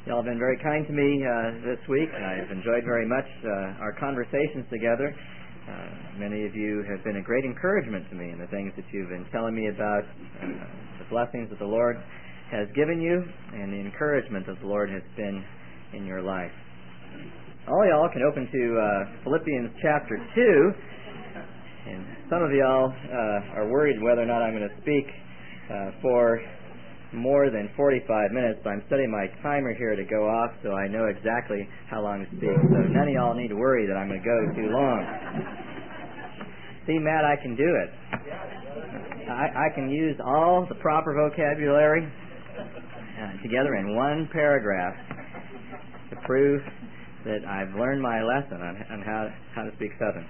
Y'all have been very kind to me this week. I've enjoyed very much our conversations together. Many of you have been a great encouragement to me in the things that you've been telling me about the blessings that the Lord has given you and the encouragement that the Lord has been in your life. All y'all can open to Philippians chapter 2. And some of y'all are worried whether or not I'm going to speak for more than 45 minutes, but I'm setting my timer here to go off so I know exactly how long to speak. So none of y'all need to worry that I'm going to go too long. See, Matt, I can do it. I can use all the proper vocabulary together in one paragraph to prove that I've learned my lesson on how to speak Southern.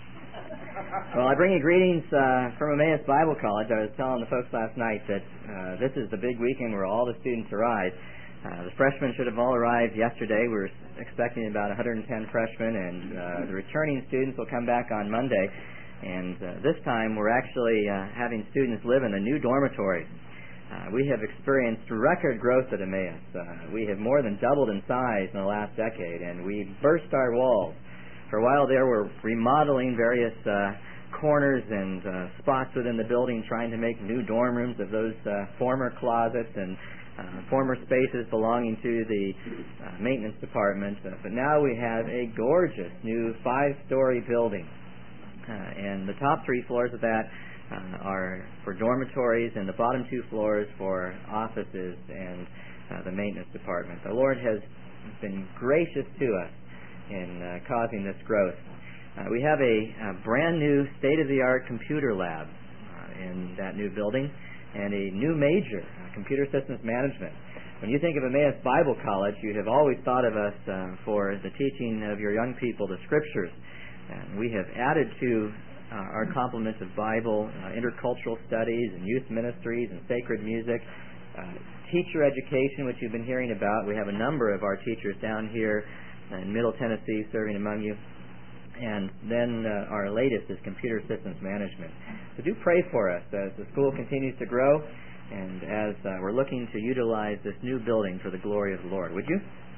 Well, I bring you greetings from Emmaus Bible College. I was telling the folks last night that this is the big weekend where all the students arrive. The freshmen should have all arrived yesterday. We were expecting about 110 freshmen, and the returning students will come back on Monday. And this time we're actually having students live in a new dormitory. We have experienced record growth at Emmaus. We have more than doubled in size in the last decade, and we burst our walls. For a while there, we're remodeling various corners and spots within the building, trying to make new dorm rooms of those former closets and former spaces belonging to the maintenance department. But now we have a gorgeous new 5-story building. And the top 3 floors of that are for dormitories, and the bottom 2 floors for offices and the maintenance department. The Lord has been gracious to us in causing this growth. We have a brand new state-of-the-art computer lab in that new building and a new major, computer systems management. When you think of Emmaus Bible College, you have always thought of us for the teaching of your young people the Scriptures. And we have added to our complement of Bible, intercultural studies and youth ministries and sacred music, teacher education, which you've been hearing about. We have a number of our teachers down here in Middle Tennessee serving among you. And then our latest is computer systems management. So do pray for us as the school continues to grow and as we're looking to utilize this new building for the glory of the Lord. Would you?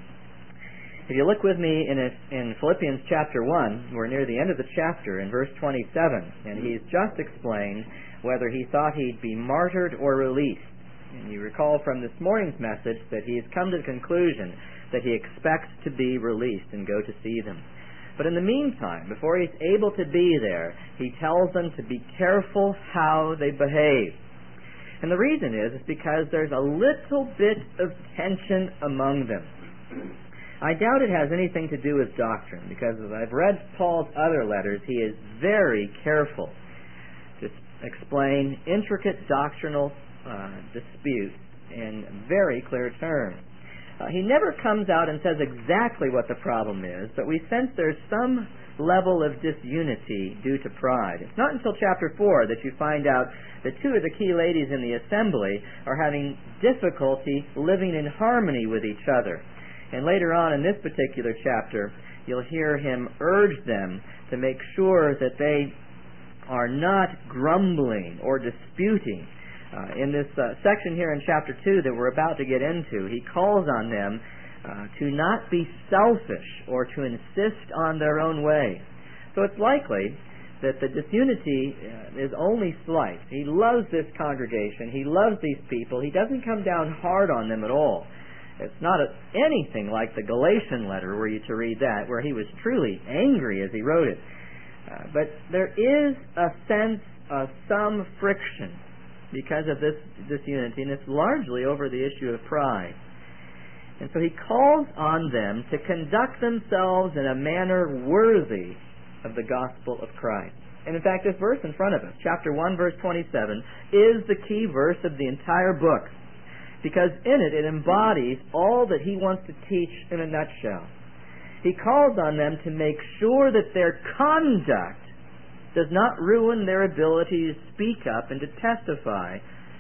If you look with me in Philippians chapter 1, we're near the end of the chapter in verse 27, and he's just explained whether he thought he'd be martyred or released. And you recall from this morning's message that he's come to the conclusion that he expects to be released and go to see them. But in the meantime, before he's able to be there, he tells them to be careful how they behave. And the reason is because there's a little bit of tension among them. I doubt it has anything to do with doctrine, because as I've read Paul's other letters, he is very careful to explain intricate doctrinal disputes in very clear terms. He never comes out and says exactly what the problem is, but we sense there's some level of disunity due to pride. It's not until chapter 4 that you find out that 2 of the key ladies in the assembly are having difficulty living in harmony with each other. And later on in this particular chapter, you'll hear him urge them to make sure that they are not grumbling or disputing. In this section here in chapter 2 that we're about to get into, he calls on them to not be selfish or to insist on their own way. So it's likely that the disunity is only slight. He loves this congregation. He loves these people. He doesn't come down hard on them at all. It's not anything like the Galatian letter, were you to read that, where he was truly angry as he wrote it. But there is a sense of some friction because of this disunity, and it's largely over the issue of pride. And so he calls on them to conduct themselves in a manner worthy of the gospel of Christ. And in fact, this verse in front of us, chapter 1, verse 27, is the key verse of the entire book, because in it embodies all that he wants to teach in a nutshell. He calls on them to make sure that their conduct does not ruin their ability to speak up and to testify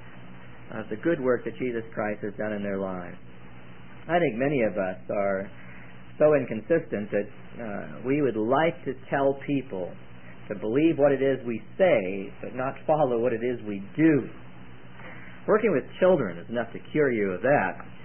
of the good work that Jesus Christ has done in their lives. I think many of us are so inconsistent that we would like to tell people to believe what it is we say, but not follow what it is we do. Working with children is enough to cure you of that.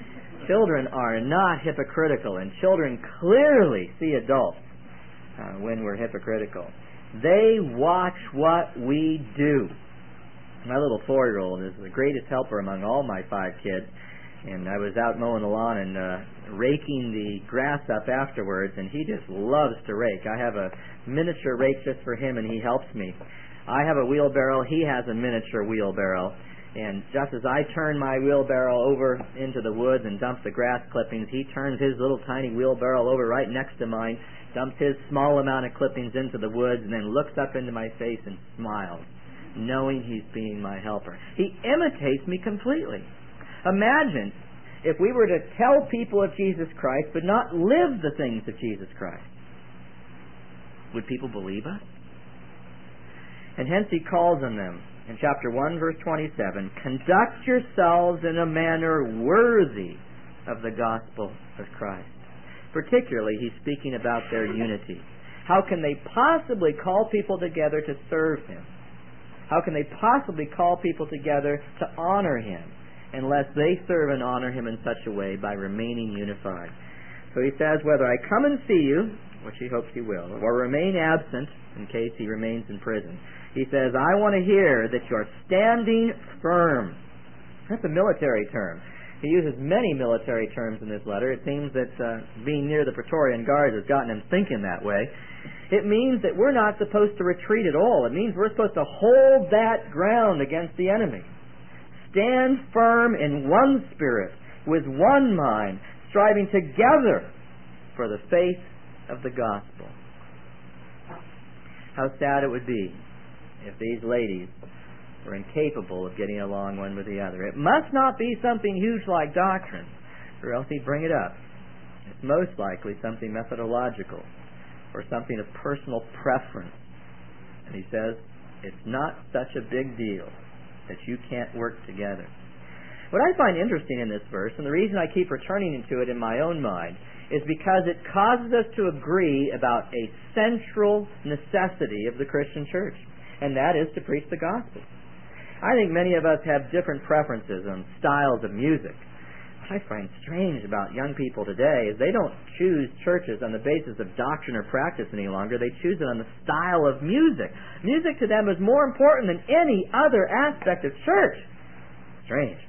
children are not hypocritical, and children clearly see adults when we're hypocritical. They watch what we do. My little 4-year-old is the greatest helper among all my 5 kids, and I was out mowing the lawn and raking the grass up afterwards, and he just loves to rake. I have a miniature rake just for him, and he helps me. I have a wheelbarrow. He has a miniature wheelbarrow. And just as I turn my wheelbarrow over into the woods and dump the grass clippings, he turns his little tiny wheelbarrow over right next to mine, dumps his small amount of clippings into the woods, and then looks up into my face and smiles, knowing he's being my helper. He imitates me completely. Imagine if we were to tell people of Jesus Christ but not live the things of Jesus Christ. Would people believe us? And hence he calls on them in chapter 1, verse 27, conduct yourselves in a manner worthy of the gospel of Christ. Particularly, he's speaking about their unity. How can they possibly call people together to serve him? How can they possibly call people together to honor him unless they serve and honor him in such a way by remaining unified? So he says, whether I come and see you, which he hopes he will, or remain absent in case he remains in prison, he says, I want to hear that you're standing firm. That's a military term. He uses many military terms in this letter. It seems that being near the Praetorian Guards has gotten him thinking that way. It means that we're not supposed to retreat at all. It means we're supposed to hold that ground against the enemy. Stand firm in one spirit, with one mind, striving together for the faith of the gospel. How sad it would be if these ladies were incapable of getting along one with the other. It must not be something huge like doctrine, or else he'd bring it up. It's most likely something methodological, or something of personal preference. And he says, it's not such a big deal that you can't work together. What I find interesting in this verse, and the reason I keep returning to it in my own mind, is because it causes us to agree about a central necessity of the Christian church, and that is to preach the gospel. I think many of us have different preferences on styles of music. What I find strange about young people today is they don't choose churches on the basis of doctrine or practice any longer. They choose it on the style of music. Music to them is more important than any other aspect of church. Strange.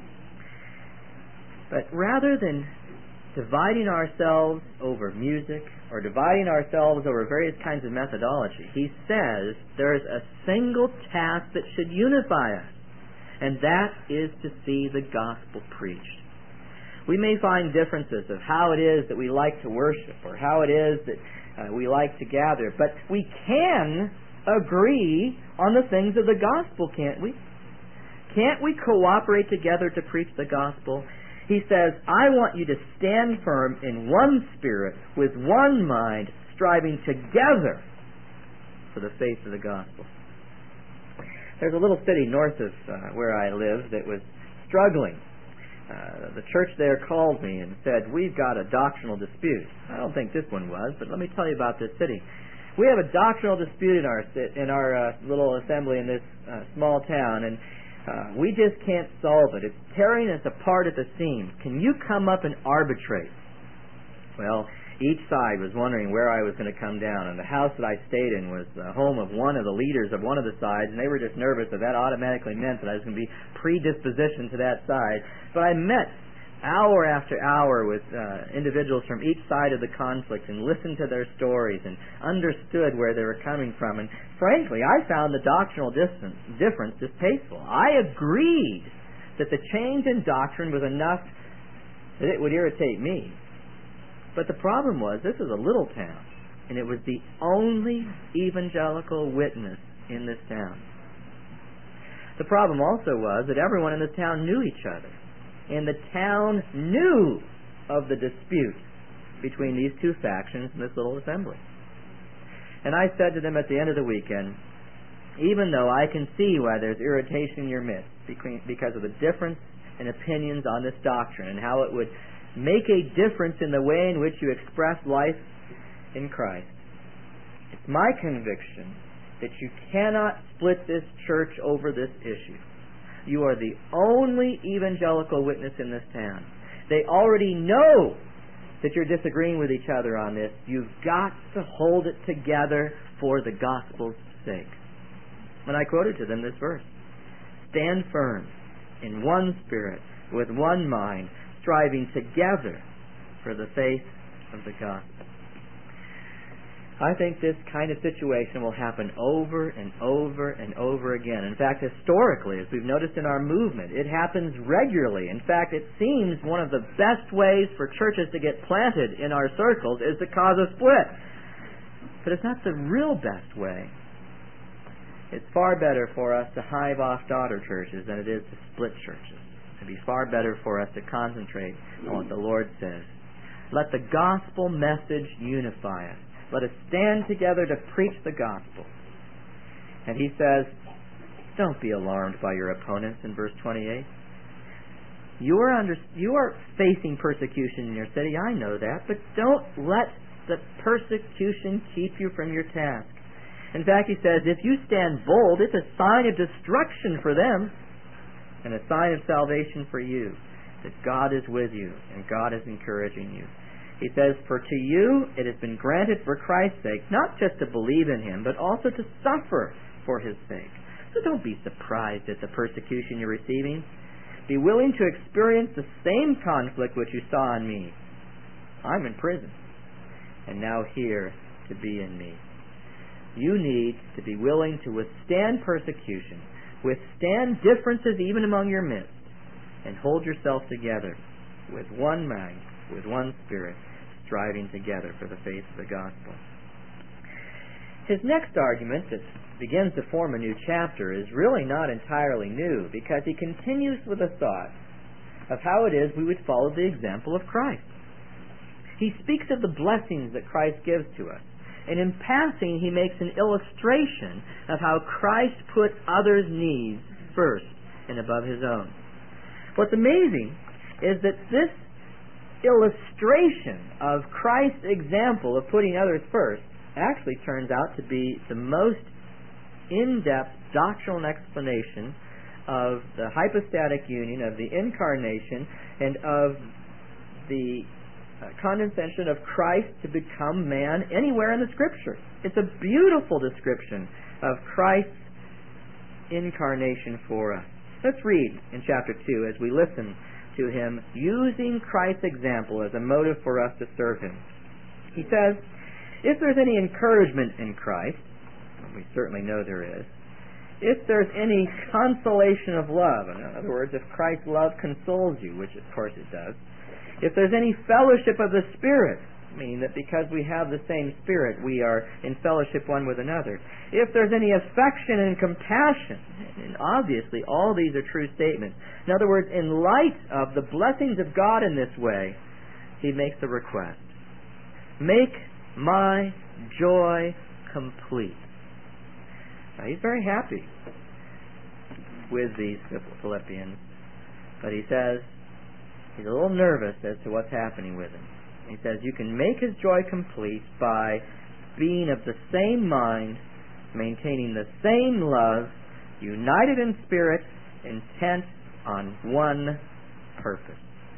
But rather than dividing ourselves over music or dividing ourselves over various kinds of methodology, he says there's a single task that should unify us, and that is to see the gospel preached. We may find differences of how it is that we like to worship or how it is that we like to gather, but we can agree on the things of the gospel, can't we? Can't we cooperate together to preach the gospel? He says, I want you to stand firm in one spirit, with one mind, striving together for the faith of the gospel. There's a little city north of where I live that was struggling. The church there called me and said, we've got a doctrinal dispute. I don't think this one was, but let me tell you about this city. We have a doctrinal dispute in our little assembly in this small town, and we just can't solve it. It's tearing us apart at the seams. Can you come up and arbitrate? Well, each side was wondering where I was going to come down, and the house that I stayed in was the home of one of the leaders of one of the sides, and they were just nervous that automatically meant that I was going to be predispositioned to that side. But I met hour after hour with individuals from each side of the conflict and listened to their stories and understood where they were coming from. And frankly, I found the doctrinal difference distasteful. I agreed that the change in doctrine was enough that it would irritate me. But the problem was, this was a little town, and it was the only evangelical witness in this town. The problem also was that everyone in the town knew each other. And the town knew of the dispute between these two factions in this little assembly. And I said to them at the end of the weekend, even though I can see why there's irritation in your midst because of the difference in opinions on this doctrine and how it would make a difference in the way in which you express life in Christ, it's my conviction that you cannot split this church over this issue. You are the only evangelical witness in this town. They already know that you're disagreeing with each other on this. You've got to hold it together for the gospel's sake. And I quoted to them this verse. Stand firm in one spirit, with one mind, striving together for the faith of the gospel. I think this kind of situation will happen over and over and over again. In fact, historically, as we've noticed in our movement, it happens regularly. In fact, it seems one of the best ways for churches to get planted in our circles is to cause a split. But it's not the real best way. It's far better for us to hive off daughter churches than it is to split churches. It'd be far better for us to concentrate on what the Lord says. Let the gospel message unify us. Let us stand together to preach the gospel. And he says, don't be alarmed by your opponents in verse 28. You are facing persecution in your city, I know that, but don't let the persecution keep you from your task. In fact, he says, if you stand bold, it's a sign of destruction for them and a sign of salvation for you, that God is with you and God is encouraging you. He says, for to you it has been granted for Christ's sake, not just to believe in Him, but also to suffer for His sake. So don't be surprised at the persecution you're receiving. Be willing to experience the same conflict which you saw in me. I'm in prison, and now here to be in me. You need to be willing to withstand persecution, withstand differences even among your midst, and hold yourself together with one mind, with one spirit, striving together for the faith of the gospel. His next argument that begins to form a new chapter is really not entirely new, because he continues with a thought of how it is we would follow the example of Christ. He speaks of the blessings that Christ gives to us, and in passing he makes an illustration of how Christ put others' needs first and above his own. What's amazing is that this illustration of Christ's example of putting others first actually turns out to be the most in-depth doctrinal explanation of the hypostatic union, of the incarnation, and of the condescension of Christ to become man anywhere in the Scripture. It's a beautiful description of Christ's incarnation for us. Let's read in chapter 2 as we listen to him using Christ's example as a motive for us to serve him. He says, if there's any encouragement in Christ, and we certainly know there is, if there's any consolation of love, in other words, if Christ's love consoles you, which of course it does, if there's any fellowship of the Spirit, meaning that because we have the same Spirit, we are in fellowship one with another. If there's any affection and compassion, and obviously all these are true statements. In other words, in light of the blessings of God in this way, he makes the request. Make my joy complete. Now, he's very happy with these Philippians, but he says he's a little nervous as to what's happening with him. He says you can make his joy complete by being of the same mind, maintaining the same love, united in spirit, intent on one purpose.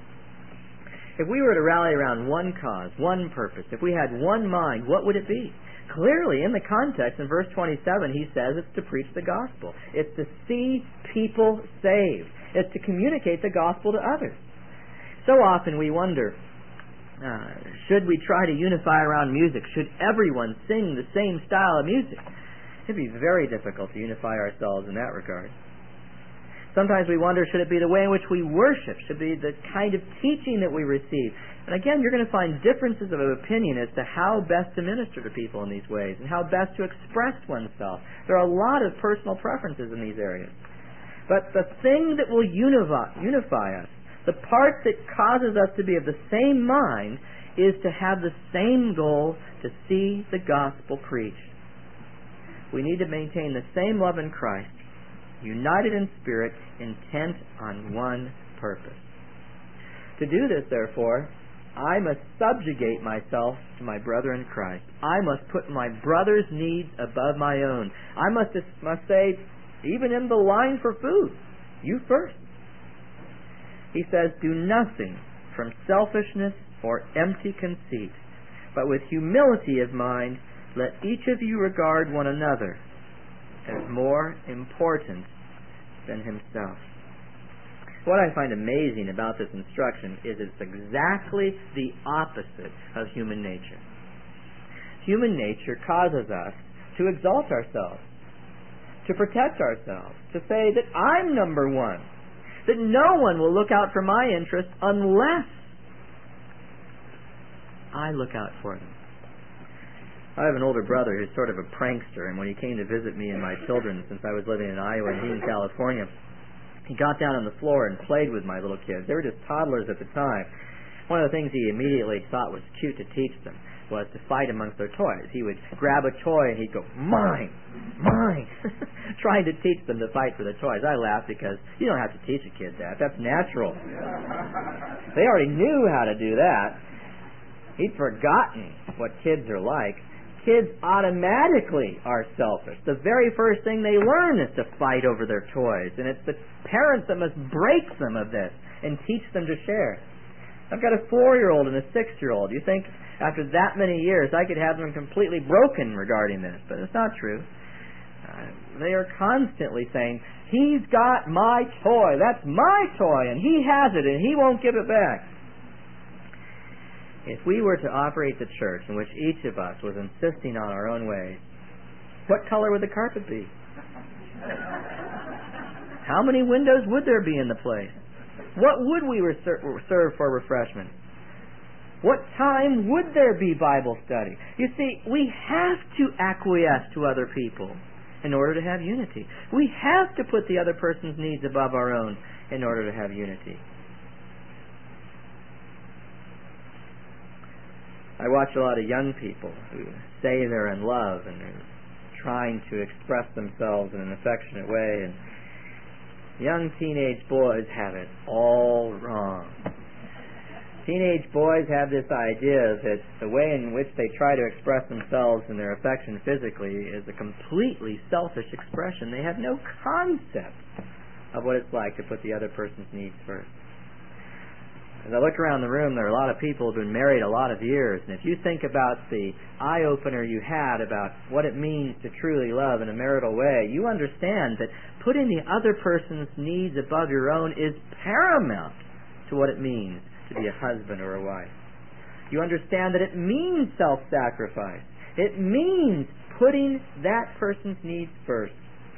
If we were to rally around one cause, one purpose, if we had one mind, what would it be? Clearly, in the context, in verse 27, he says it's to preach the gospel. It's to see people saved. It's to communicate the gospel to others. So often we wonder, should we try to unify around music? Should everyone sing the same style of music? It'd be very difficult to unify ourselves in that regard. Sometimes we wonder, should it be the way in which we worship? Should it be the kind of teaching that we receive? And again, you're going to find differences of opinion as to how best to minister to people in these ways and how best to express oneself. There are a lot of personal preferences in these areas. But the thing that will unify us, the part that causes us to be of the same mind, is to have the same goal, to see the gospel preached. We need to maintain the same love in Christ, united in spirit, intent on one purpose. To do this, therefore, I must subjugate myself to my brother in Christ. I must put my brother's needs above my own. I must say, even in the line for food, you first. He says, do nothing from selfishness or empty conceit, but with humility of mind, let each of you regard one another as more important than himself. What I find amazing about this instruction is it's exactly the opposite of human nature. Human nature causes us to exalt ourselves, to protect ourselves, to say that I'm number one, that no one will look out for my interests unless I look out for them. I have an older brother who's sort of a prankster, and when he came to visit me and my children, since I was living in Iowa and he in California, he got down on the floor and played with my little kids. They were just toddlers at the time. One of the things he immediately thought was cute to teach them was to fight amongst their toys. He would grab a toy and he'd go, mine, mine, trying to teach them to fight for the toys. I laughed because you don't have to teach a kid that. That's natural. They already knew how to do that. He'd forgotten what kids are like. Kids automatically are selfish. The very first thing they learn is to fight over their toys, and it's the parents that must break them of this and teach them to share. I've got a 4-year-old and a 6-year-old. You think after that many years I could have them completely broken regarding this, but it's not true. They are constantly saying, he's got my toy, that's my toy, and he has it and he won't give it back. If we were to operate the church in which each of us was insisting on our own ways, what color would the carpet be? How many windows would there be in the place? What would we serve for refreshment? What time would there be Bible study? You see, we have to acquiesce to other people in order to have unity. We have to put the other person's needs above our own in order to have unity. I watch a lot of young people who say they're in love and they're trying to express themselves in an affectionate way, and young teenage boys have it all wrong. Teenage boys have this idea that the way in which they try to express themselves and their affection physically is a completely selfish expression. They have no concept of what it's like to put the other person's needs first. As I look around the room, there are a lot of people who have been married a lot of years, and if you think about the eye-opener you had about what it means to truly love in a marital way, you understand that putting the other person's needs above your own is paramount to what it means to be a husband or a wife. You understand that it means self-sacrifice. It means putting that person's needs first.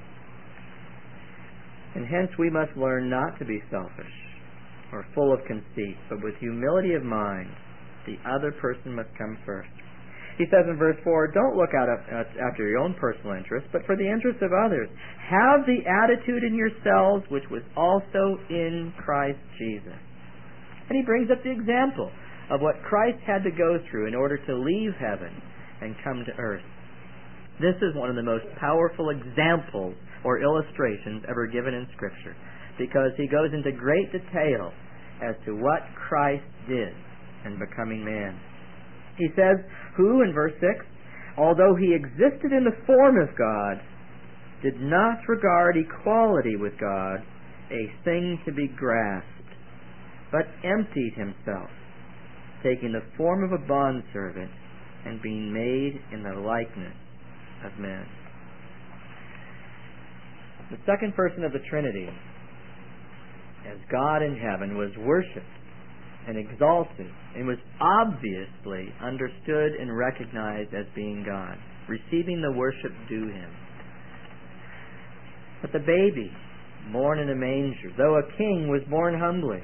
And hence we must learn not to be selfish or full of conceit, but with humility of mind, the other person must come first. He says in verse 4, don't look out after your own personal interests, but for the interests of others. Have the attitude in yourselves which was also in Christ Jesus. And he brings up the example of what Christ had to go through in order to leave heaven and come to earth. This is one of the most powerful examples or illustrations ever given in Scripture, because he goes into great detail as to what Christ did in becoming man. He says, who, in verse 6, although he existed in the form of God, did not regard equality with God a thing to be grasped, but emptied himself, taking the form of a bondservant and being made in the likeness of men. The second person of the Trinity, as God in heaven, was worshipped and exalted and was obviously understood and recognized as being God, receiving the worship due him. But the baby, born in a manger, though a king, was born humbly.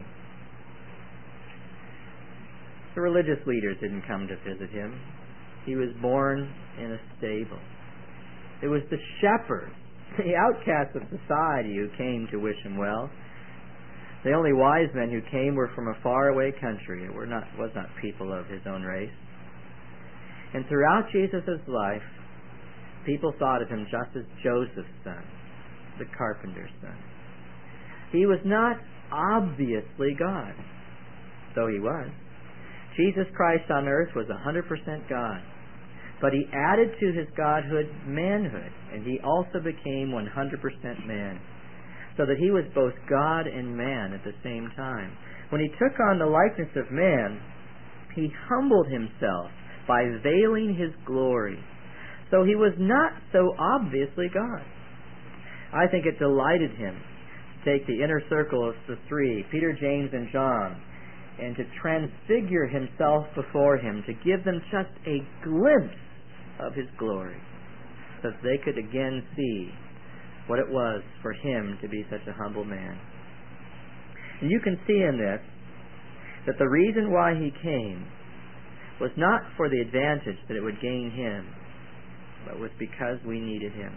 The religious leaders didn't come to visit him. He was born in a stable. It was the shepherds, the outcasts of society, who came to wish him well. The only wise men who came were from a faraway country. It was not people of his own race. And throughout Jesus' life, people thought of him just as Joseph's son, the carpenter's son. He was not obviously God, though he was. Jesus Christ on earth was 100% God, but he added to his godhood manhood, and he also became 100% man, so that he was both God and man at the same time. when he took on the likeness of man, he humbled himself by veiling his glory. So he was not so obviously God. I think it delighted him to take the inner circle of the three, Peter, James, and John, and to transfigure himself before him, to give them just a glimpse of his glory, so that they could again see what it was for him to be such a humble man. And you can see in this that the reason why he came was not for the advantage that it would gain him, but was because we needed him.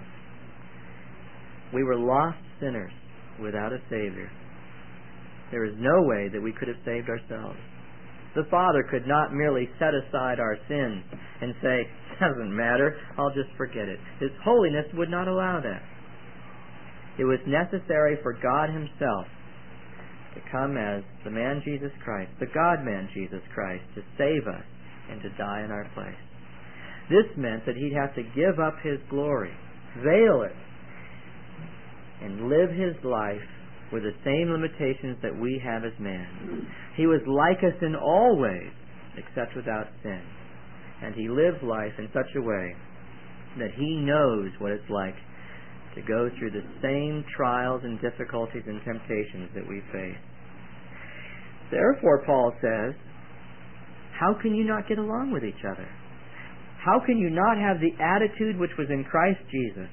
We were lost sinners without a Savior. There is no way that we could have saved ourselves. The Father could not merely set aside our sins and say, "Doesn't matter, I'll just forget it." His holiness would not allow that. It was necessary for God himself to come as the man Jesus Christ, the God-man Jesus Christ, to save us and to die in our place. This meant that he'd have to give up his glory, veil it, and live his life with the same limitations that we have as man. He was like us in all ways, except without sin. And he lived life in such a way that he knows what it's like to go through the same trials and difficulties and temptations that we face. Therefore, Paul says, how can you not get along with each other? How can you not have the attitude which was in Christ Jesus,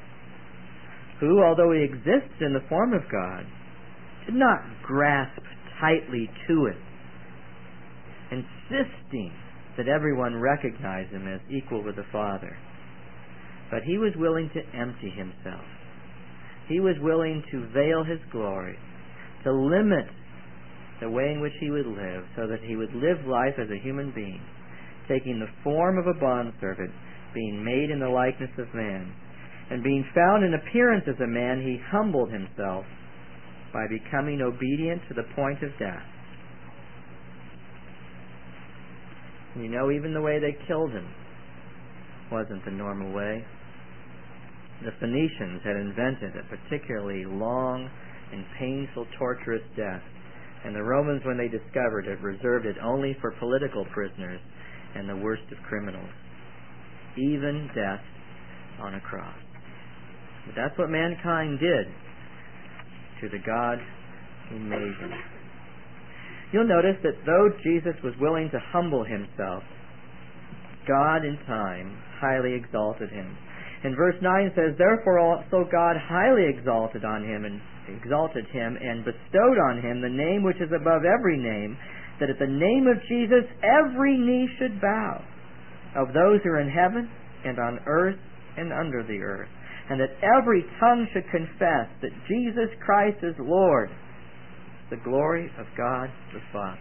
who, although he exists in the form of God, did not grasp tightly to it, insisting that everyone recognize him as equal with the Father. But he was willing to empty himself. He was willing to veil his glory, to limit the way in which he would live, so that he would live life as a human being, taking the form of a bondservant, being made in the likeness of man. And being found in appearance as a man, he humbled himself by becoming obedient to the point of death. You know, even the way they killed him wasn't the normal way. The Phoenicians had invented a particularly long and painful, torturous death, and the Romans, when they discovered it, reserved it only for political prisoners and the worst of criminals, even death on a cross. But that's what mankind did to the God who made him. You'll notice that though Jesus was willing to humble himself, God in time highly exalted him. And verse 9 says, "Therefore also God highly exalted him and bestowed on him the name which is above every name, that at the name of Jesus every knee should bow, of those who are in heaven and on earth and under the earth, and that every tongue should confess that Jesus Christ is Lord, the glory of God the Father."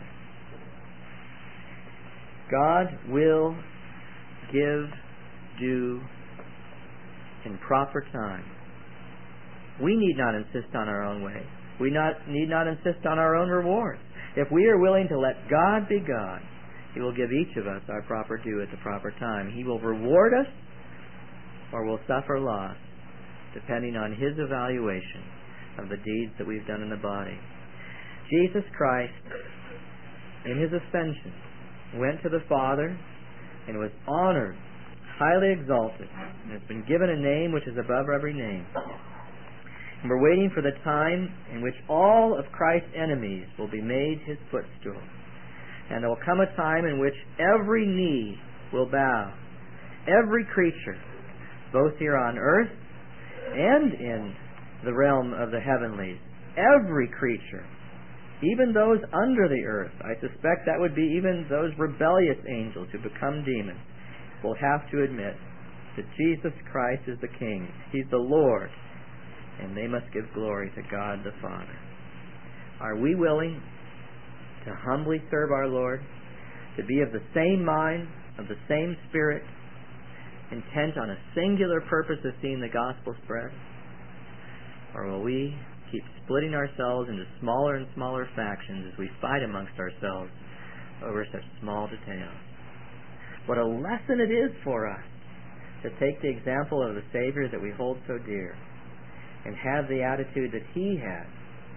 God will give due in proper time. We need not insist on our own way. We need not insist on our own rewards. If we are willing to let God be God, he will give each of us our proper due at the proper time. He will reward us or will suffer loss, depending on his evaluation of the deeds that we've done in the body. Jesus Christ, in his ascension, went to the Father and was honored, highly exalted, and has been given a name which is above every name. And we're waiting for the time in which all of Christ's enemies will be made his footstool. And there will come a time in which every knee will bow. Every creature, both here on earth and in the realm of the heavenlies, every creature, even those under the earth, I suspect that would be even those rebellious angels who become demons, will have to admit that Jesus Christ is the King. He's the Lord. And they must give glory to God the Father. Are we willing to humbly serve our Lord, to be of the same mind, of the same spirit, intent on a singular purpose of seeing the gospel spread? Or will we keep splitting ourselves into smaller and smaller factions as we fight amongst ourselves over such small details? What a lesson it is for us to take the example of the Savior that we hold so dear and have the attitude that he had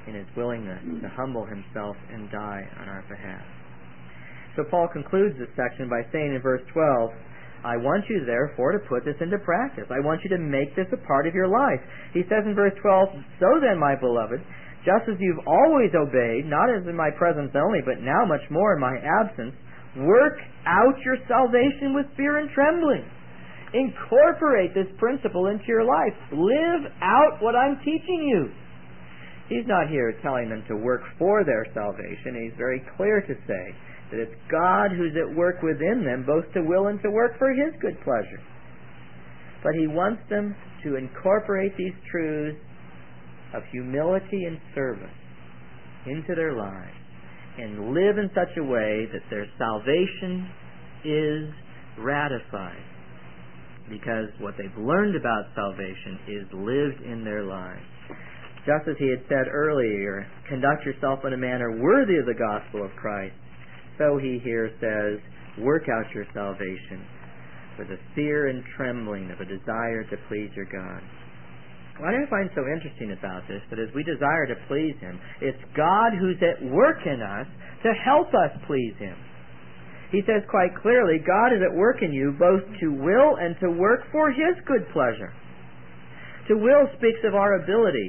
in His willingness to humble Himself and die on our behalf. So Paul concludes this section by saying in verse 12, I want you, therefore, to put this into practice. I want you to make this a part of your life. He says in verse 12, So then, my beloved, just as you've always obeyed, not as in my presence only, but now much more in my absence, work out your salvation with fear and trembling. Incorporate this principle into your life. Live out what I'm teaching you. He's not here telling them to work for their salvation. He's very clear to say that it's God who's at work within them, both to will and to work for His good pleasure. But He wants them to incorporate these truths of humility and service into their lives and live in such a way that their salvation is ratified, because what they've learned about salvation is lived in their lives. Just as He had said earlier, conduct yourself in a manner worthy of the gospel of Christ, so He here says, work out your salvation with a fear and trembling of a desire to please your God. What I find so interesting about this, that as we desire to please Him, it's God who's at work in us to help us please Him. He says quite clearly, God is at work in you both to will and to work for His good pleasure. To will speaks of our ability,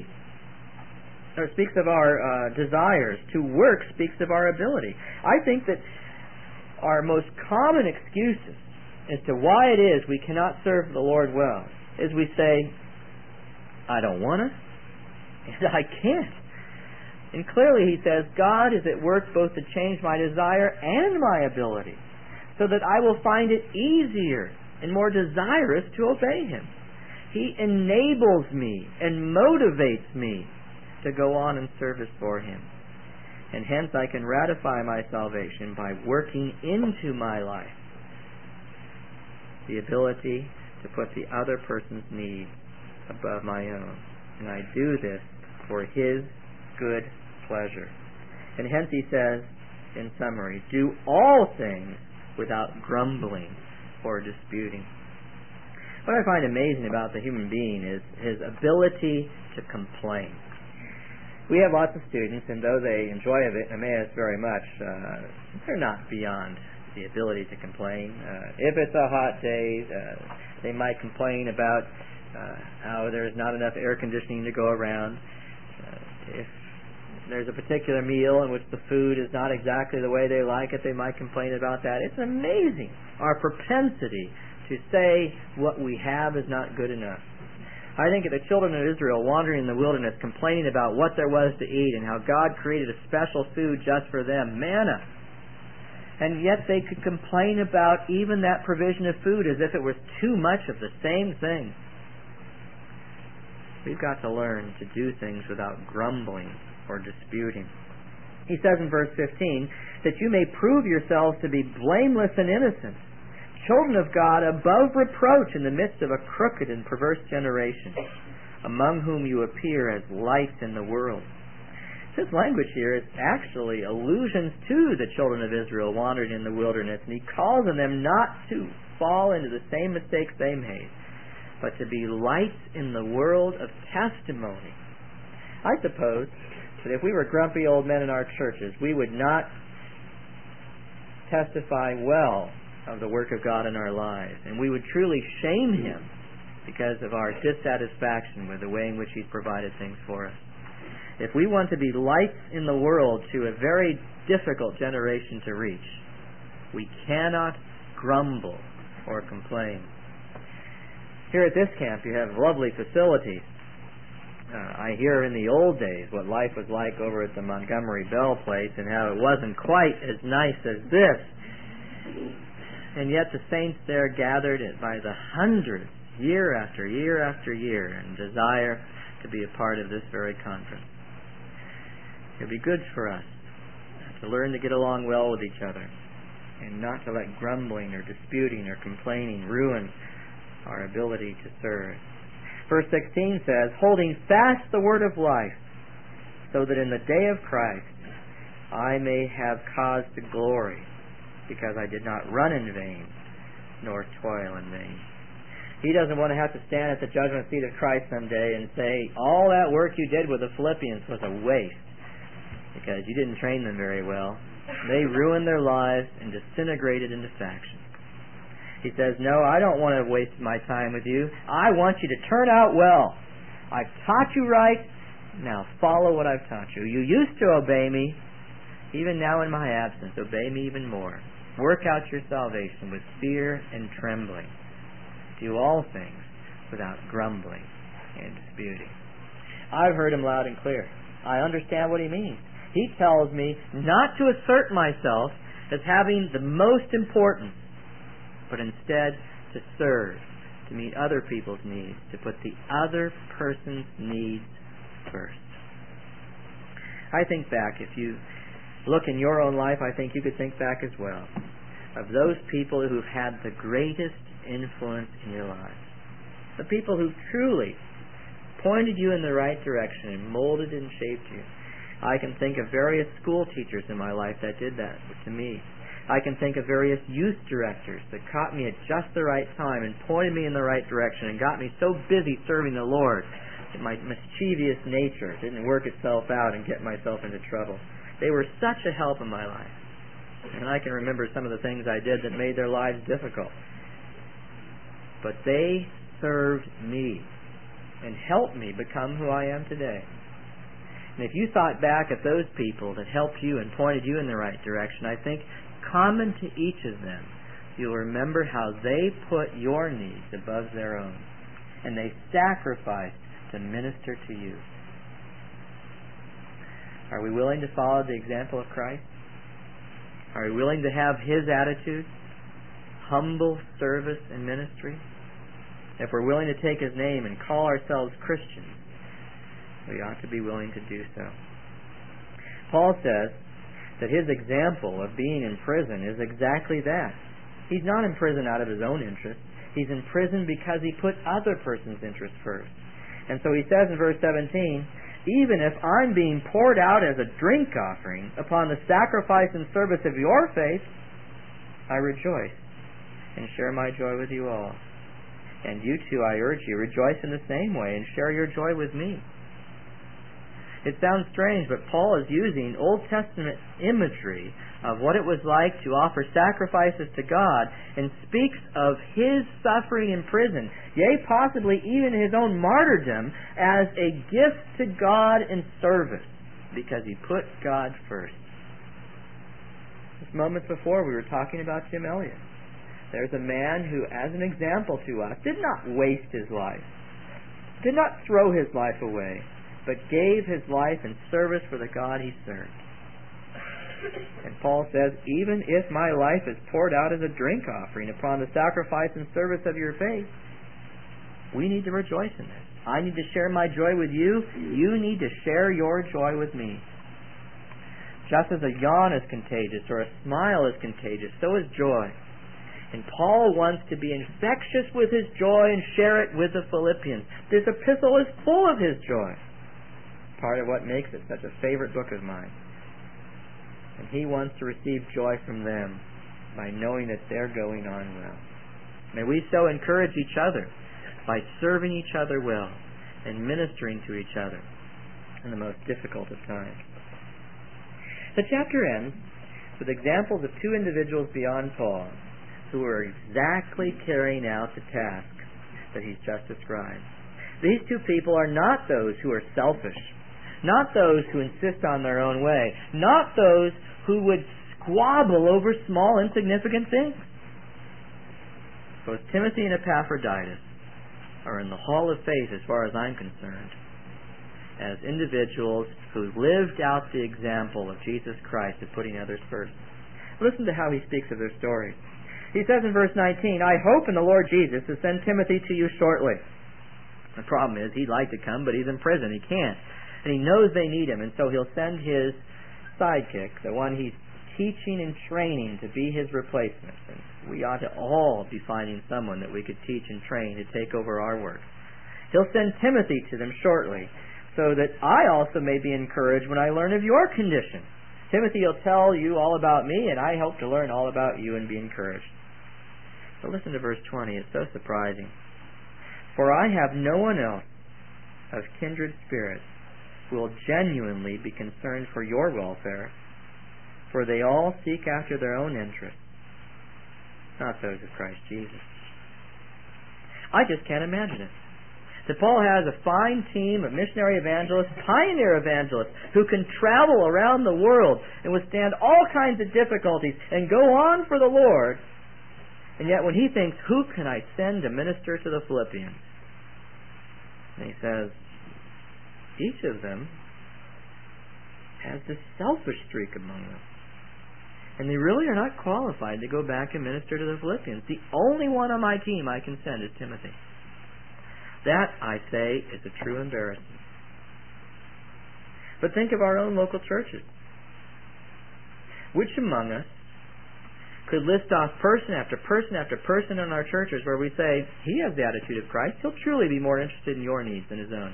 or speaks of our desires. To work speaks of our ability. I think that our most common excuses as to why it is we cannot serve the Lord well is we say, I don't want to, and I can't. And clearly He says, God is at work both to change my desire and my ability, so that I will find it easier and more desirous to obey Him. He enables me and motivates me to go on in service for Him. And hence I can ratify my salvation by working into my life the ability to put the other person's needs above my own. And I do this for His good pleasure. And hence He says, in summary, do all things without grumbling or disputing. What I find amazing about the human being is his ability to complain. We have lots of students, and though they enjoy Emmaus very much, they're not beyond the ability to complain. If it's a hot day, they might complain about how there's not enough air conditioning to go around. If there's a particular meal in which the food is not exactly the way they like it, they might complain about that. It's amazing, our propensity to say what we have is not good enough. I think of the children of Israel wandering in the wilderness, complaining about what there was to eat and how God created a special food just for them, manna. And yet they could complain about even that provision of food as if it was too much of the same thing. We've got to learn to do things without grumbling or disputing. He says in verse 15, that you may prove yourselves to be blameless and innocent, children of God above reproach in the midst of a crooked and perverse generation, among whom you appear as lights in the world. This language here is actually allusions to the children of Israel wandering in the wilderness, and He calls on them not to fall into the same mistakes they made, but to be lights in the world of testimony. I suppose that if we were grumpy old men in our churches, we would not testify well of the work of God in our lives, and we would truly shame Him because of our dissatisfaction with the way in which He's provided things for us. If we want to be lights in the world to a very difficult generation to reach, we cannot grumble or complain. Here at this camp you have lovely facilities. I hear in the old days what life was like over at the Montgomery Bell place and how it wasn't quite as nice as this. And yet the saints there gathered by the hundreds, year after year after year, and desire to be a part of this very conference. It would be good for us to learn to get along well with each other and not to let grumbling or disputing or complaining ruin our ability to serve. Verse 16 says, holding fast the word of life, so that in the day of Christ I may have cause to glory, because I did not run in vain, nor toil in vain. He doesn't want to have to stand at the judgment seat of Christ someday and say, all that work you did with the Philippians was a waste. because you didn't train them very well. They ruined their lives and disintegrated into factions. He says, no, I don't want to waste my time with you. I want you to turn out well. I've taught you right. Now follow what I've taught you. You used to obey me. Even now in my absence, obey me even more. Work out your salvation with fear and trembling. Do all things without grumbling and disputing. I've heard him loud and clear. I understand what he means. He tells me not to assert myself as having the most importance, but instead to serve, to meet other people's needs, to put the other person's needs first. I think back, if you look in your own life, I think you could think back as well, of those people who've had the greatest influence in your lives. The people who truly pointed you in the right direction and molded and shaped you. I can think of various school teachers in my life that did that to me. I can think of various youth directors that caught me at just the right time and pointed me in the right direction and got me so busy serving the Lord that my mischievous nature didn't work itself out and get myself into trouble. They were such a help in my life. And I can remember some of the things I did that made their lives difficult. But they served me and helped me become who I am today. And if you thought back at those people that helped you and pointed you in the right direction, I think common to each of them, you'll remember how they put your needs above their own. And they sacrificed to minister to you. Are we willing to follow the example of Christ? Are we willing to have His attitude? Humble service and ministry? If we're willing to take His name and call ourselves Christians, we ought to be willing to do so. Paul says that his example of being in prison is exactly that. He's not in prison out of his own interest. He's in prison because he put other person's interest first. And so he says in verse 17, even if I'm being poured out as a drink offering upon the sacrifice and service of your faith, I rejoice and share my joy with you all. And you too, I urge you, rejoice in the same way and share your joy with me. It sounds strange, but Paul is using Old Testament imagery of what it was like to offer sacrifices to God and speaks of his suffering in prison, yea, possibly even his own martyrdom, as a gift to God in service because he put God first. Just moments before we were talking about Jim Elliot. There's a man who, as an example to us, did not waste his life, did not throw his life away, but gave his life in service for the God he served. And Paul says, even if my life is poured out as a drink offering upon the sacrifice and service of your faith, we need to rejoice in this. I need to share my joy with you. You need to share your joy with me. Just as a yawn is contagious or a smile is contagious, so is joy. And Paul wants to be infectious with his joy and share it with the Philippians. This epistle is full of his joy. Part of what makes it such a favorite book of mine. And he wants to receive joy from them by knowing that they're going on well. May we so encourage each other by serving each other well and ministering to each other in the most difficult of times. The chapter ends with examples of two individuals beyond Paul who are exactly carrying out the task that he's just described. These two people are not those who are selfish, not those who insist on their own way, not those who would squabble over small, insignificant things. Both Timothy and Epaphroditus are in the hall of faith as far as I'm concerned, as individuals who lived out the example of Jesus Christ of putting others first. Listen to how he speaks of their story. He says in verse 19, I hope in the Lord Jesus to send Timothy to you shortly. The problem is he'd like to come, but he's in prison. He can't. And he knows they need him, and so he'll send his sidekick, the one he's teaching and training to be his replacement. And we ought to all be finding someone that we could teach and train to take over our work. He'll send Timothy to them shortly, so that I also may be encouraged when I learn of your condition. Timothy will tell you all about me, and I hope to learn all about you and be encouraged. So listen to verse 20. It's so surprising. For I have no one else of kindred spirit who will genuinely be concerned for your welfare, for they all seek after their own interests, not those of Christ Jesus. I just can't imagine it. That Paul has a fine team of missionary evangelists, pioneer evangelists, who can travel around the world and withstand all kinds of difficulties and go on for the Lord. And yet when he thinks, who can I send to minister to the Philippians? And he says, each of them has this selfish streak among them. And they really are not qualified to go back and minister to the Philippians. The only one on my team I can send is Timothy. That, I say, is a true embarrassment. But think of our own local churches. Which among us could list off person after person after person in our churches where we say, he has the attitude of Christ, he'll truly be more interested in your needs than his own.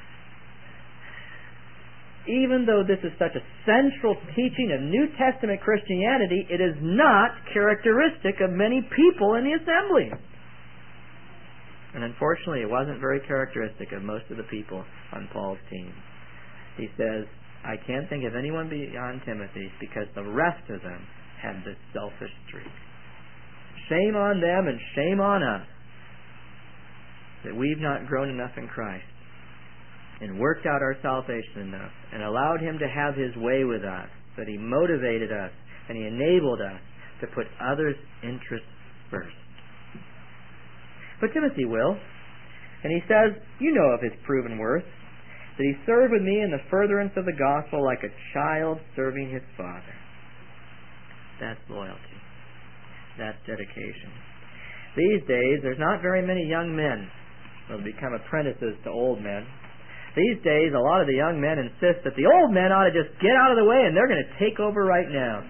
Even though this is such a central teaching of New Testament Christianity, it is not characteristic of many people in the assembly. And unfortunately, it wasn't very characteristic of most of the people on Paul's team. He says, I can't think of anyone beyond Timothy because the rest of them had this selfish streak. Shame on them and shame on us that we've not grown enough in Christ and worked out our salvation enough and allowed him to have his way with us, that he motivated us and he enabled us to put others' interests first. But Timothy will. And he says, you know of his proven worth, that he served with me in the furtherance of the gospel like a child serving his father. That's loyalty. That's dedication. These days, there's not very many young men who will become apprentices to old men. These days, a lot of the young men insist that the old men ought to just get out of the way and they're going to take over right now.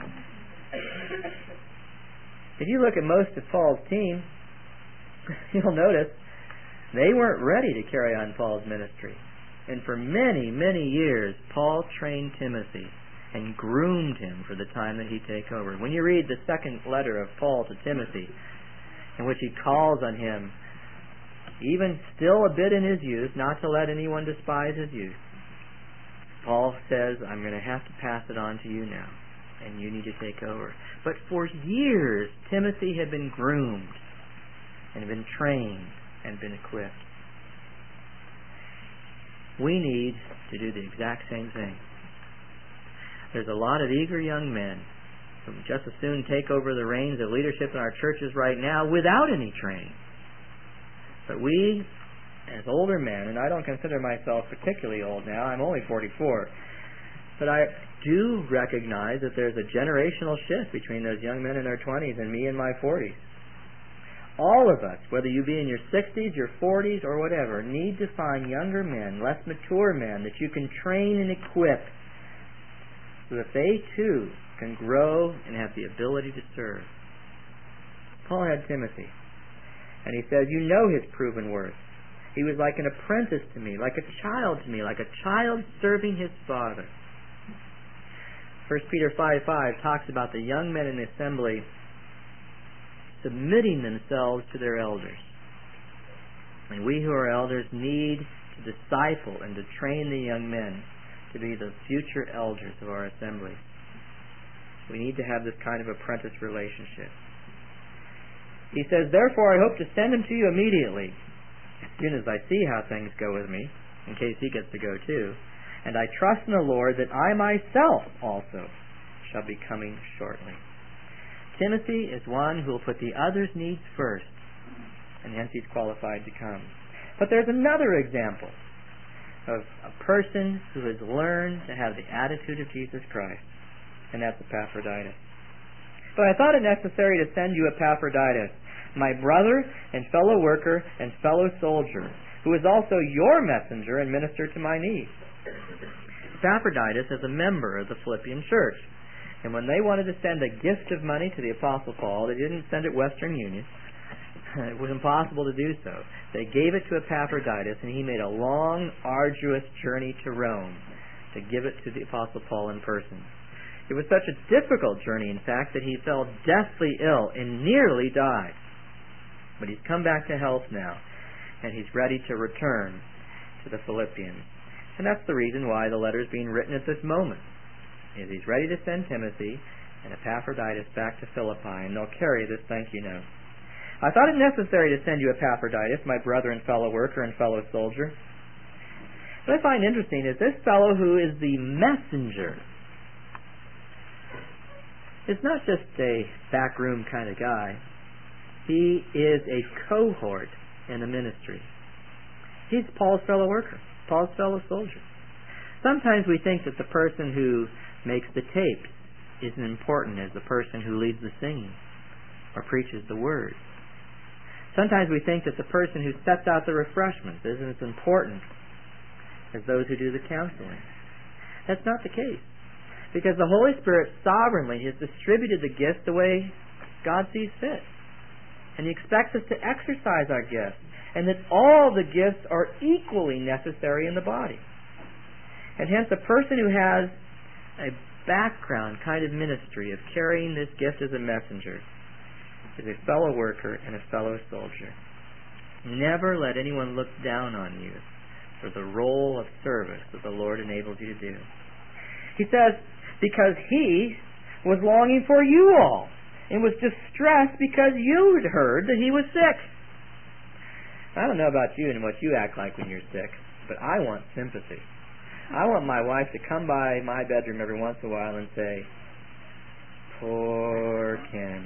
If you look at most of Paul's team, you'll notice they weren't ready to carry on Paul's ministry. And for many, many years, Paul trained Timothy and groomed him for the time that he'd take over. When you read the second letter of Paul to Timothy, in which he calls on him, even still a bit in his youth, not to let anyone despise his youth, Paul says, I'm going to have to pass it on to you now, and you need to take over. But for years, Timothy had been groomed and been trained and been equipped. We need to do the exact same thing. There's a lot of eager young men who just as soon take over the reins of leadership in our churches right now without any training. But we, as older men, and I don't consider myself particularly old now, I'm only 44, but I do recognize that there's a generational shift between those young men in their 20s and me in my 40s. All of us, whether you be in your 60s, your 40s, or whatever, need to find younger men, less mature men, that you can train and equip so that they too can grow and have the ability to serve. Paul had Timothy, and he says, you know his proven worth. He was like an apprentice to me, like a child to me, like a child serving his father. 1 Peter 5:5 talks about the young men in the assembly submitting themselves to their elders. And we who are elders need to disciple and to train the young men to be the future elders of our assembly. We need to have this kind of apprentice relationship. He says, therefore I hope to send him to you immediately, as soon as I see how things go with me, in case he gets to go too. And I trust in the Lord that I myself also shall be coming shortly. Timothy is one who will put the other's needs first, and hence he's qualified to come. But there's another example of a person who has learned to have the attitude of Jesus Christ, and that's Epaphroditus. But I thought it necessary to send you Epaphroditus, my brother and fellow worker and fellow soldier, who is also your messenger and minister to my needs. Epaphroditus is a member of the Philippian church. And when they wanted to send a gift of money to the Apostle Paul, they didn't send it Western Union. It was impossible to do so. They gave it to Epaphroditus, and he made a long, arduous journey to Rome to give it to the Apostle Paul in person. It was such a difficult journey, in fact, that he fell deathly ill and nearly died. But he's come back to health now, and he's ready to return to the Philippians. And that's the reason why the letter is being written at this moment. Is he's ready to send Timothy and Epaphroditus back to Philippi, and they'll carry this thank you note. I thought it necessary to send you Epaphroditus, my brother and fellow worker and fellow soldier. What I find interesting is this fellow who is the messenger is not just a backroom kind of guy. He is a cohort in the ministry. He's Paul's fellow worker, Paul's fellow soldier. Sometimes we think that the person who makes the tapes isn't important as the person who leads the singing or preaches the word. Sometimes we think that the person who sets out the refreshments isn't as important as those who do the counseling. That's not the case, because the Holy Spirit sovereignly has distributed the gifts the way God sees fit. And He expects us to exercise our gifts, and that all the gifts are equally necessary in the body. And hence, a person who has a background kind of ministry of carrying this gift as a messenger is a fellow worker and a fellow soldier. Never let anyone look down on you for the role of service that the Lord enables you to do. He says, because He was longing for you all and was distressed because you had heard that He was sick. I don't know about you and what you act like when you're sick, but I want sympathy. I want my wife to come by my bedroom every once in a while and say, poor Ken.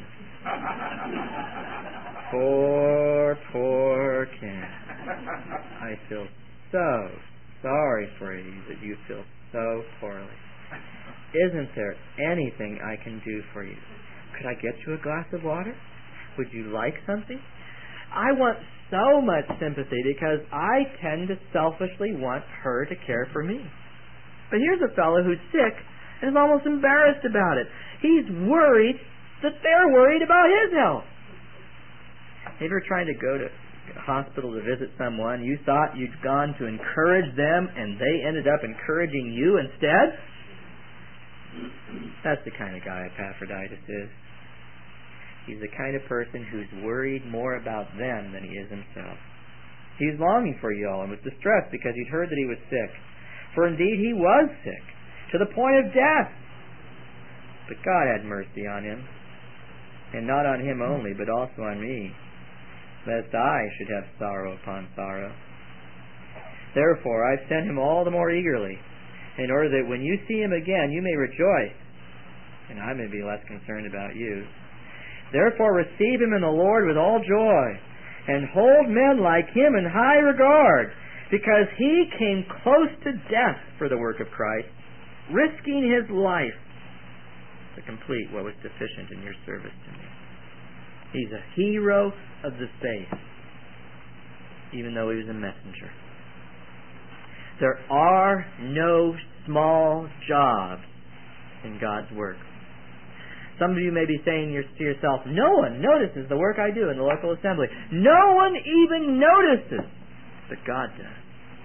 Poor Ken. I feel so sorry for you that you feel so poorly. Isn't there anything I can do for you? Could I get you a glass of water? Would you like something? I want so much sympathy because I tend to selfishly want her to care for me. But here's a fellow who's sick and is almost embarrassed about it. He's worried that they're worried about his health. Have you ever tried to go to a hospital to visit someone? You thought you'd gone to encourage them and they ended up encouraging you instead? That's the kind of guy Epaphroditus is. He's the kind of person who's worried more about them than he is himself. He's longing for you all and was distressed because he'd heard that he was sick. For indeed he was sick, to the point of death. But God had mercy on him, and not on him only, but also on me, lest I should have sorrow upon sorrow. Therefore I've sent him all the more eagerly, in order that when you see him again you may rejoice, and I may be less concerned about you. Therefore receive him in the Lord with all joy, and hold men like him in high regard, because he came close to death for the work of Christ, risking his life to complete what was deficient in your service to me. He's a hero of the faith, even though he was a messenger. There are no small jobs in God's work. Some of you may be saying to yourself, no one notices the work I do in the local assembly. No one even notices, but God does.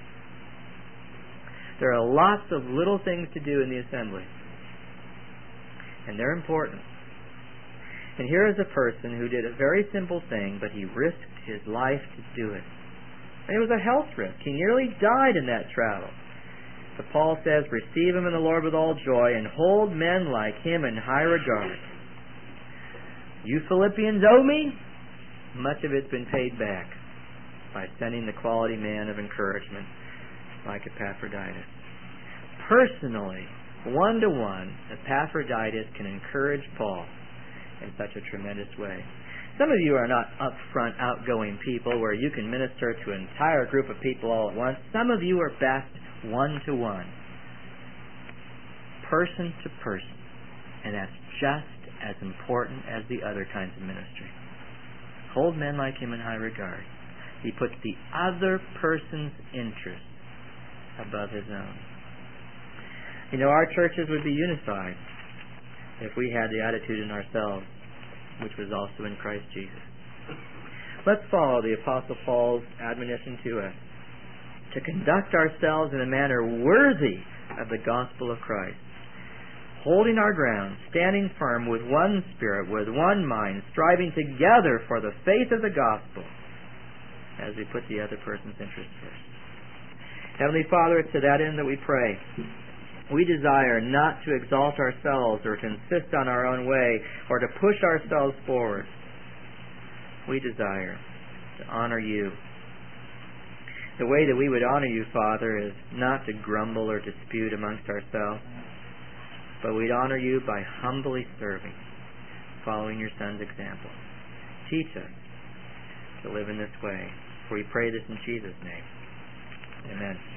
There are lots of little things to do in the assembly, and they're important. And here is a person who did a very simple thing, but he risked his life to do it. And it was a health risk. He nearly died in that travel. But Paul says, receive him in the Lord with all joy, and hold men like him in high regard. You Philippians owe me. Much of it's been paid back by sending the quality man of encouragement like Epaphroditus. Personally, one-to-one, Epaphroditus can encourage Paul in such a tremendous way. Some of you are not upfront, outgoing people where you can minister to an entire group of people all at once. Some of you are best one-to-one, person to person, and that's just as important as the other kinds of ministry. Hold men like him in high regard. He puts the other person's interest above his own. You know, our churches would be unified if we had the attitude in ourselves which was also in Christ Jesus. Let's follow the Apostle Paul's admonition to us to conduct ourselves in a manner worthy of the gospel of Christ, holding our ground, standing firm with one spirit, with one mind, striving together for the faith of the gospel as we put the other person's interest first. Heavenly Father, it's to that end that we pray. We desire not to exalt ourselves or to insist on our own way or to push ourselves forward. We desire to honor you. The way that we would honor you, Father, is not to grumble or dispute amongst ourselves, but we'd honor you by humbly serving, following your Son's example. Teach us to live in this way. For we pray this in Jesus' name. Amen.